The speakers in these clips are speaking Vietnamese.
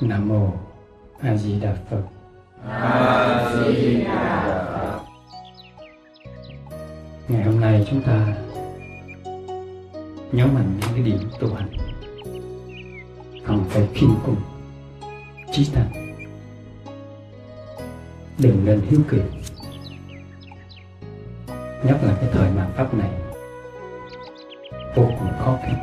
Nam mô A Di Đà Phật. A Di Đà Phật. Ngày hôm nay chúng ta nhớ mạnh những cái điểm tu hành cần phải khiêm cung, chí thành, đừng nên hiếu kỳ. Nhất là cái thời mạt Pháp này vô cùng khó khăn,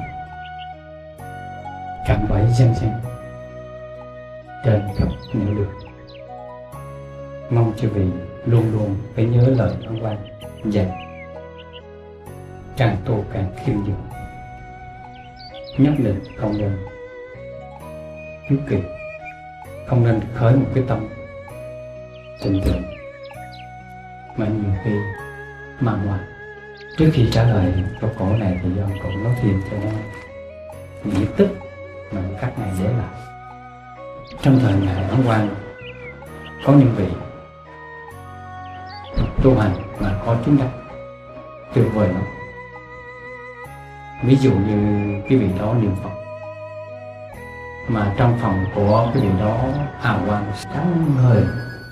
cạm bẫy gian gian trên khắp nẻo đường. Mong chư vị luôn luôn phải nhớ lời Ấn Quang dạy: càng tu càng khiêm nhường, nhất định không nên hiếu kỳ, không nên khởi một cái tâm trình tượng mà nhiều khi màng ngoài. Trước khi trả lời câu cổ này thì ông cũng nói thêm cho nó nghĩa tích mà các ngài để lại. Trong thời ngài Ấn Quang có những vị tu hành mà có chứng đắc tuyệt vời lắm. Ví dụ như cái vị đó niệm Phật mà trong phòng của cái vị đó hào quang sáng ngời,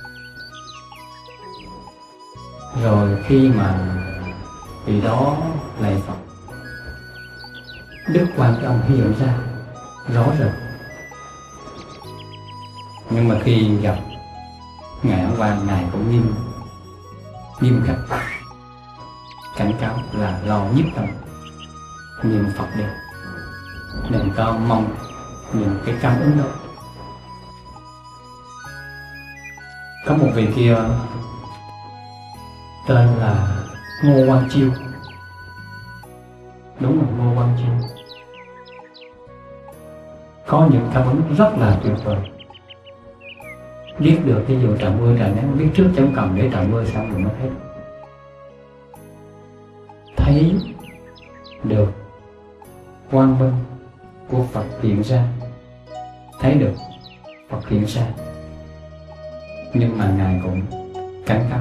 rồi khi mà vị đó lạy Phật, đức Quan Thế Âm hiện ra rõ rệt. Nhưng mà khi gặp ngài Ấn Quang, ngài cũng nghiêm khắc cảnh cáo là lo nhiếp tâm, niệm Phật đi, đừng có mong những cái cảm ứng đó. Có một vị kia tên là Ngô Quang Chiêu, đúng là Ngô Quang Chiêu, có những cảm ứng rất là tuyệt vời. Biết được cái vụ trời mưa trời nắng, biết trước chống cầm để trời mưa xong rồi mới thấy được quang minh của Phật hiện ra, thấy được Phật hiện ra. Nhưng mà ngài cũng cảnh cáo,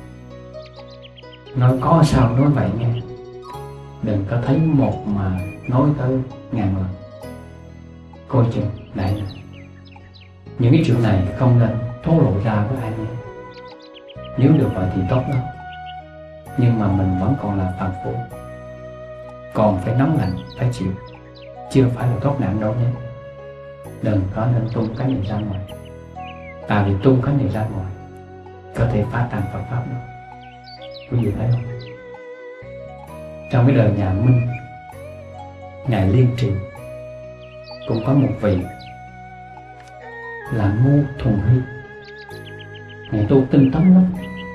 nói có sao nói vậy nghe, đừng có thấy một mà nói tới ngàn lần, coi chừng đại nạn. Những cái chuyện này không nên thổ lộ ra với ai nghe. Nếu được vậy thì tốt lắm, nhưng mà mình vẫn còn là phàm phu, còn phải nóng lạnh, phải chịu, chưa phải là tốt nạn đâu nhé. Đừng có nên tung cái này ra ngoài, tại vì tung cái này ra ngoài có thể phá tan Phật Pháp đó. Quý vị thấy không? Trong cái đời nhà Minh, ngài Liên Trì cũng có một vị là Ngô Thuần Hy. Ngài tu tinh tấn lắm,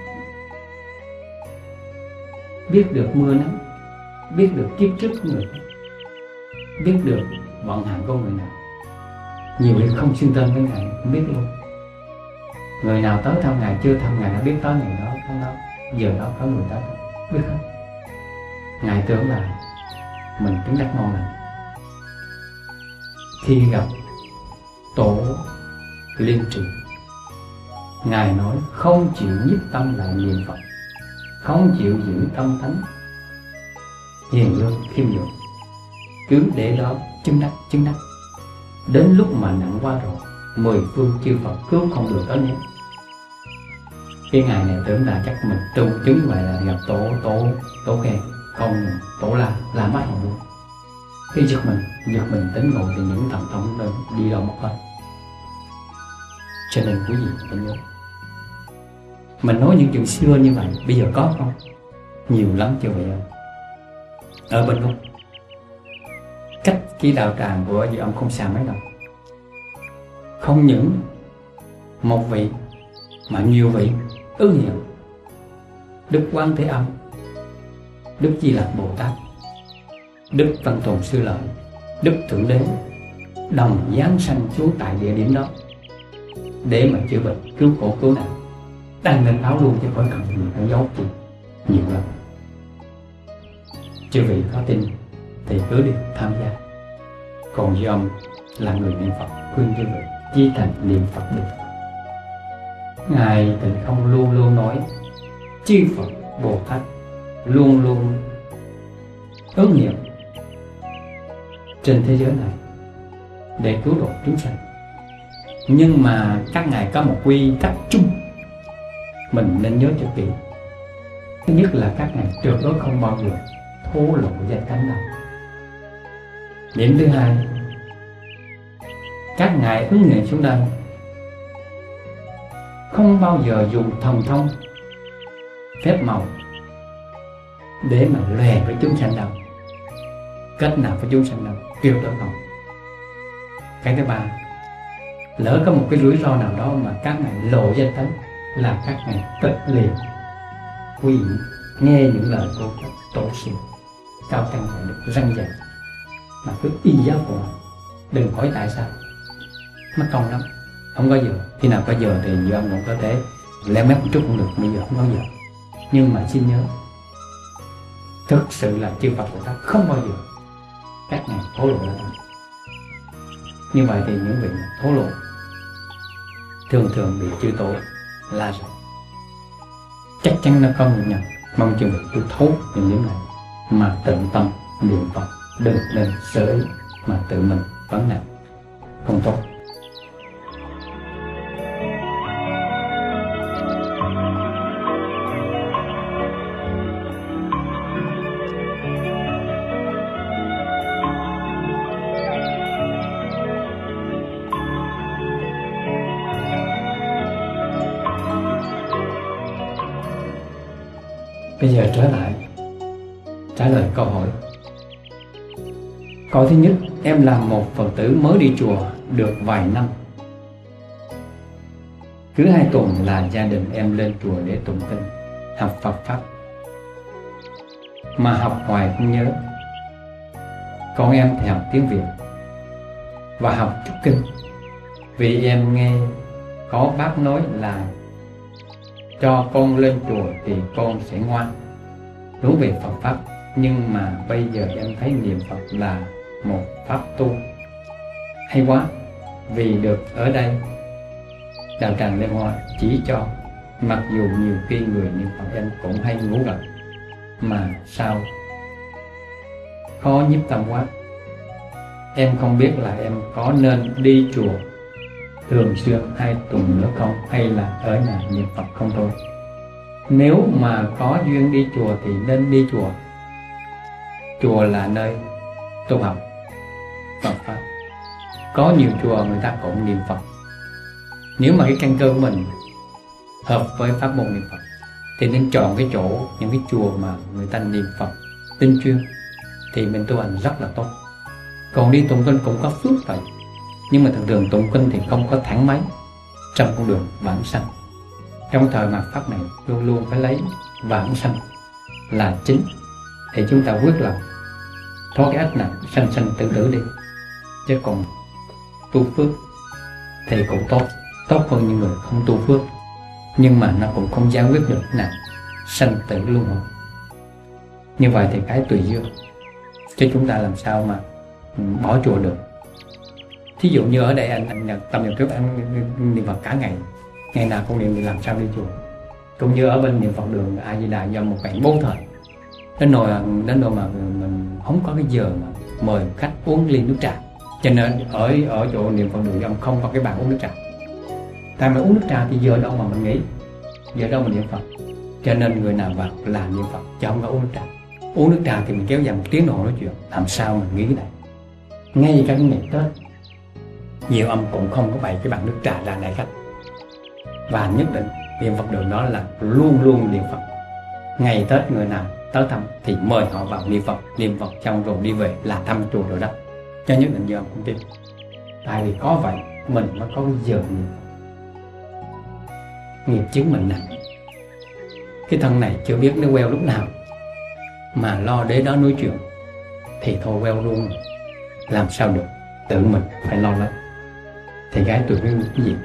biết được mưa nắng, biết được kiếp trước của người, biết được vận hạn của người nào. Nhiều người không xưng tên với ngài, không biết luôn. Người nào tới thăm ngài, chưa thăm ngài đã biết tới ngày đó, tháng đó, giờ đó có người tới, biết hết. Ngài tưởng là mình chứng đắc ngon lành. Khi gặp tổ Liên Trì, ngài nói không chịu nhiếp tâm lại niệm Phật, không chịu giữ tâm thánh, hiền lương khiêm nhường, cứ để đó chứng đắc. Đến lúc mà nặng quá rồi, 10 phương chư Phật cứu không được tới nhé. Cái ngày này tưởng là chắc mình tu chứng vậy là gặp tổ khen, không tổ là mất hồn luôn. Khi giật mình tỉnh ngộ thì những thần thông đó đi đâu mất hết. Cho nên quý vị phải nhớ, mình nói những chuyện xưa như vậy bây giờ có không? Nhiều lắm chưa vậy không? Ở bên Úc, cách cái đạo tràng của vị ông không xa mấy đâu. Không những một vị mà nhiều vị ứng hiện. Đức Quan Thế Âm, Đức Di Lặc Bồ Tát, Đức Văn Tồn Sư Lợi, Đức Thượng Đế đồng giáng sanh xuống tại địa điểm đó để mà chữa bệnh, cứu khổ cứu nạn. Đăng lên báo luôn chứ khỏi cần gì phải giấu gì nhiều lắm. Chư vị có tin thì cứ đi tham gia. Còn với ông là người niệm Phật, khuyên chư vị chí thành niệm Phật được. Ngài Tịnh Không luôn luôn nói chư Phật Bồ Tát luôn luôn ứng nghiệm trên thế giới này để cứu độ chúng sanh. Nhưng mà các ngài có một quy tắc chung mình nên nhớ cho kỹ. Thứ nhất là các ngài tuyệt đối không bao giờ thô lộ danh tánh đâu. Điểm thứ hai, các ngài ứng nguyện xuống đây không bao giờ dùng thần thông phép màu để mà lòe với chúng sanh đâu, kết nào với chúng sanh đâu, tuyệt đối không. Cái thứ ba, lỡ có một cái rủi ro nào đó mà các ngài lộ danh tánh là các ngài tịch liền quy nghe những lời của các tổ sư cao tăng này được răng dạy, mà cứ y giáo của họ. Đừng hỏi tại sao, mất công lắm. Không có giờ, khi nào có giờ thì giờ ông cũng có thể leo mép một chút cũng được, bây giờ không có giờ. Nhưng mà xin nhớ, thực sự là chư Phật của ta không bao giờ các ngài thổ lộ ra. Như vậy thì những vị thổ lộ thường thường bị chư tổ la rồi. Chắc chắn nó có nguyên nhân. Mong chư vị cứ thấu những này mà tận tâm niệm Phật, đừng nên sở ý mà tự mình vấn nạn không tốt. Bây giờ trở lại trả lời câu hỏi. Câu thứ nhất, em là một Phật tử mới đi chùa được vài năm. Cứ 2 tuần là gia đình em lên chùa để tụng kinh, học Phật Pháp. Mà học hoài không nhớ. Còn em thì học tiếng Việt và học chút kinh. Vì em nghe có bác nói là cho con lên chùa thì con sẽ ngoan, hướng về Phật Pháp. Nhưng mà bây giờ em thấy niệm Phật là một pháp tu hay quá. Vì được ở đây đạo tràng Lê Hoa chỉ cho, mặc dù nhiều khi người niệm Phật em cũng hay ngủ gật, mà sao khó nhiếp tâm quá. Em không biết là em có nên đi chùa thường xuyên 2 tuần nữa không, hay là ở nhà niệm Phật không thôi. Nếu mà có duyên đi chùa thì nên đi chùa. Chùa là nơi tu học Phật Pháp. Có nhiều chùa người ta cũng niệm Phật. Nếu mà cái căn cơ của mình hợp với pháp môn niệm Phật thì nên chọn cái chỗ, những cái chùa mà người ta niệm Phật tinh chuyên thì mình tu hành rất là tốt. Còn đi tụng kinh cũng có phước vậy, nhưng mà thường thường tụng kinh thì không có thẳng máy trong con đường vãng sanh. Trong thời mạt Pháp này luôn luôn phải lấy vãng sanh là chính, thì chúng ta quyết lòng thoát cái ách này, sanh sanh tử tử đi. Chứ còn tu phước thì cũng tốt hơn những người không tu phước, nhưng mà nó cũng không giải quyết được nào sanh tử luân hồi. Như vậy thì cái tùy duyên, chứ chúng ta làm sao mà bỏ chùa được. Thí dụ như ở đây anh Nhật Tâm Nhật trước anh niệm Phật cả ngày, ngày nào cũng niệm thì làm sao đi chùa. Cũng như ở bên niệm Phật đường A Di Đà do một bạn 4 thời, đến nỗi mà mình không có cái giờ mà mời khách uống ly nước trà, cho nên ở chỗ niệm Phật đường ông không có cái bàn uống nước trà. Tại mà uống nước trà thì giờ đâu mà mình nghĩ, giờ đâu mà niệm Phật. Cho nên người nào vào là niệm Phật chứ không có uống nước trà. Uống nước trà thì mình kéo dài 1 tiếng đồng hồ nói chuyện, làm sao mình nghĩ cái này. Ngay cả cái ngày Tết nhiều ông cũng không có bày cái bàn nước trà ra đại khách, và nhất định niệm Phật đường đó là luôn luôn niệm Phật. Ngày Tết người nào tới thăm thì mời họ vào niệm Phật xong rồi đi về là thăm chùa rồi đó, cho nhất định giờ ông cũng tin. Tại vì có vậy mình mới có cái giờ niệm Phật. Nghiệp chứng mình nặng, cái thân này chưa biết nó queo lúc nào, mà lo để đó nói chuyện thì thôi queo luôn, làm sao được, tự mình phải lo lấy. Thì gái tôi biết cái gì.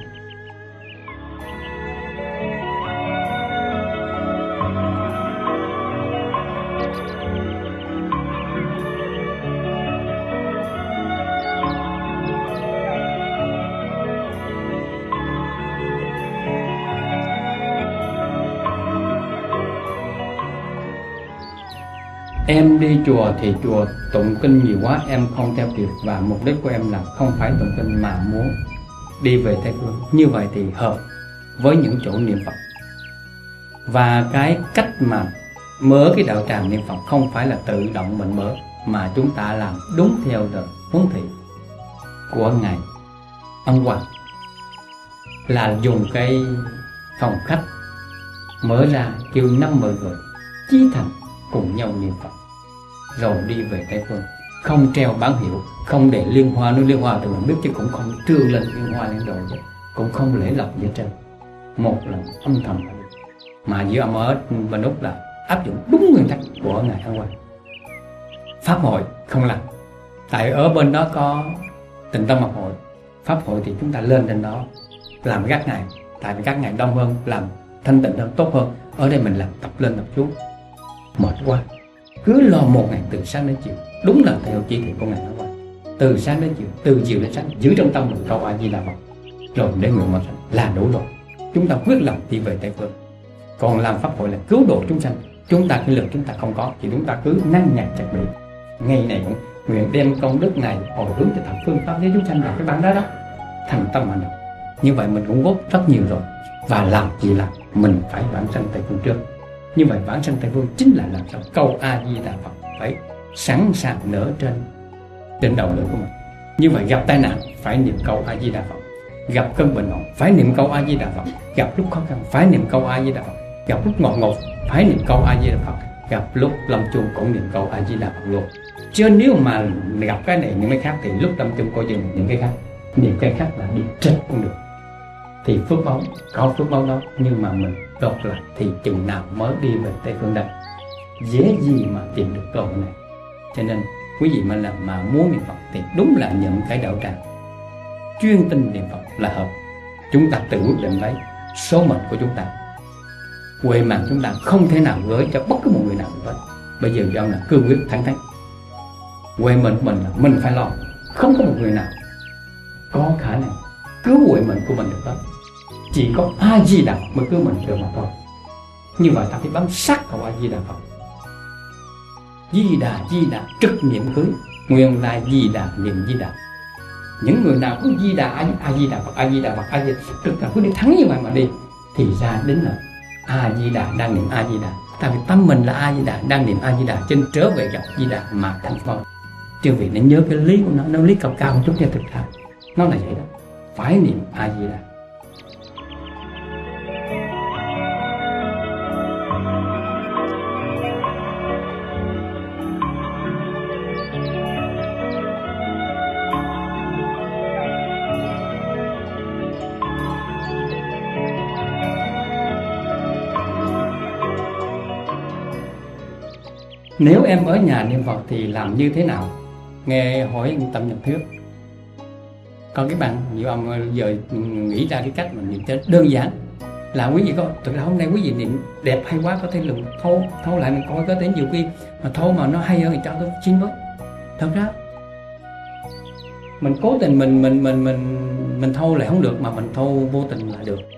Em đi chùa thì chùa tụng kinh nhiều quá, em không theo kịp, và mục đích của em là không phải tụng kinh mà muốn đi về Tây Phương. Như vậy thì hợp với những chỗ niệm Phật. Và cái cách mà mở cái đạo tràng niệm Phật không phải là tự động mình mở, mà chúng ta làm đúng theo lời huấn thị của Ngài Ân Hoàng, là dùng cái phòng khách mở ra kêu 50 người chí thành cùng nhau niệm Phật rồi đi về Tây Phương. Không treo bán hiệu, không để liên hoa. Nếu liên hoa thì mình biết chứ cũng không trương lên liên hoa lên rồi chứ, cũng không lễ lộc gì trên. Một là âm thầm, mà giữa âm ở Bên Úc là áp dụng đúng nguyên tắc của Ngài Ân Hoàng. Pháp hội không làm, tại ở bên đó có Tịnh Tâm Học Hội. Pháp hội thì chúng ta lên trên đó làm các ngày, tại vì các ngày đông hơn, làm thanh tịnh hơn, tốt hơn. Ở đây mình làm tập lên tập xuống mệt quá, cứ lo một ngày từ sáng đến chiều. Đúng là theo chỉ thị của Ngài Ân Hoàng, từ sáng đến chiều, từ chiều đến sáng, giữ trong tâm mình câu A Di Đà Phật rồi để nguyện một sanh là đủ rồi. Chúng ta quyết lòng đi về Tây Phương. Còn làm pháp hội là cứu độ chúng sanh, chúng ta cái lực chúng ta không có thì chúng ta cứ năng nhạc chặt bị. Ngày này cũng nguyện đem công đức này hồi hướng cho thập phương pháp giới chúng sanh vào cái bản đó đó, thành tâm hành động. Như vậy mình cũng góp rất nhiều rồi. Và làm gì làm, mình phải vãng sanh Tây Phương trước. Như vậy vãng sanh Tây Phương chính là làm sao câu A Di Đà Phật phải sẵn sàng nở trên đầu lưỡi của mình. Như vậy gặp tai nạn phải niệm câu A Di Đà Phật, gặp cơn bệnh nặng phải niệm câu A Di Đà Phật, gặp lúc khó khăn phải niệm câu A Di Đà Phật, gặp lúc ngọt ngột phải niệm câu A Di Đà Phật, gặp lúc lâm chung cũng niệm câu A Di Đà Phật luôn. Chứ nếu mà gặp cái này những cái khác thì lúc lâm chung coi chừng những cái khác, niệm cái khác là đi trật cũng được. Thì phước báo, có phước báo đó, nhưng mà mình đột lại thì chừng nào mới đi về Tây Phương đây, dễ gì mà tìm được cơ hội này. Cho nên quý vị mà muốn niệm Phật thì đúng là nhận cái đạo tràng chuyên tinh niệm Phật là hợp. Chúng ta tự quyết định lấy số mệnh của chúng ta. Huệ mạng chúng ta không thể nào gửi cho bất cứ một người nào được hết. Bây giờ do là cương quyết thẳng thắn. Huệ mệnh của mình là mình phải lo, không có một người nào có khả năng cứu huệ mệnh của mình được hết. Chỉ có A Di Đà Phật mới cứu mình được mà thôi. Như vậy ta phải bám sát vào A Di Đà Phật. Di Đà trực niệm cưới, nguyên lai Di Đà niệm Di Đà. Những người nào có Di Đà A Di Đà Phật, A Di Đà Phật, A Di Đà Phật, trực là cứ đi thắng như vậy mà đi, thì ra đến là A Di Đà đang niệm A Di Đà. Tại vì tâm mình là A Di Đà đang niệm A Di Đà, trên trở về gặp Di Đà mà thành Phật. Chứ vì nên nhớ cái lý của nó lý cao cao một chút cho thực ra nó là vậy đó, phải niệm A Di Đà. Nếu em ở nhà niệm Phật thì làm như thế nào? Nghe hỏi Tâm Nhật Thuyết. Còn cái bạn nhiều ông giờ nghĩ ra cái cách mà niệm cho đơn giản là quý vị có, thực ra hôm nay quý vị niệm đẹp hay quá, có thể lùng thâu lại mình coi, có thể nhiều khi mà thâu mà nó hay hơn thì cho tôi xin với. Thật ra mình cố tình mình thâu lại không được, mà mình thâu vô tình là được.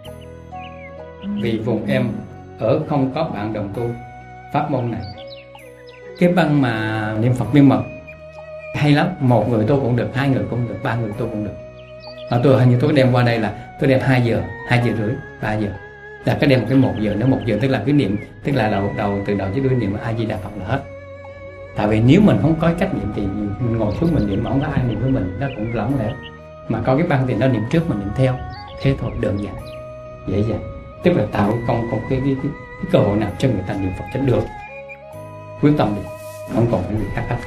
Vì vùng em ở không có bạn đồng tu pháp môn này. Cái băng mà niệm Phật miên mật hay lắm, một người tôi cũng được, hai người cũng được, ba người tôi cũng được. Mà tôi hình như tôi đem qua đây là tôi đem 2 giờ, 2 giờ rưỡi, 3 giờ. Là cái đem cái 1 giờ, nếu 1 giờ tức là cái niệm, tức là từ đầu tới đuôi niệm A Di Đà Phật là hết. Tại vì nếu mình không có cách niệm thì mình ngồi xuống mình niệm mà không có ai niệm với mình, nó cũng lỏng lẻo. Mà có cái băng thì nó niệm trước mình niệm theo, thế thôi, đơn giản, dễ dàng. Tức là tạo không cái cơ hội nào cho người ta niệm Phật cho được. Quyết tâm đi, không còn cái gì khác hết.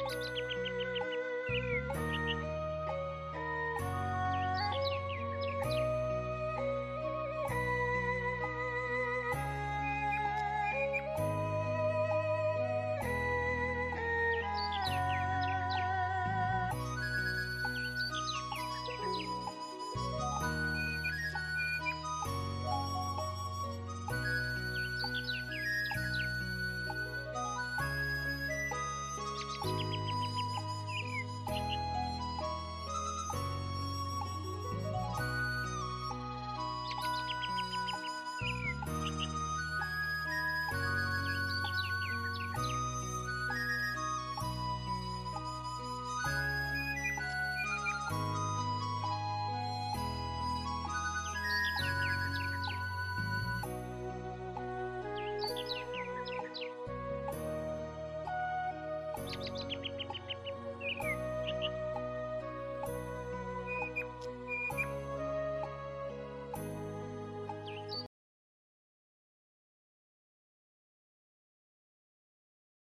Thank you.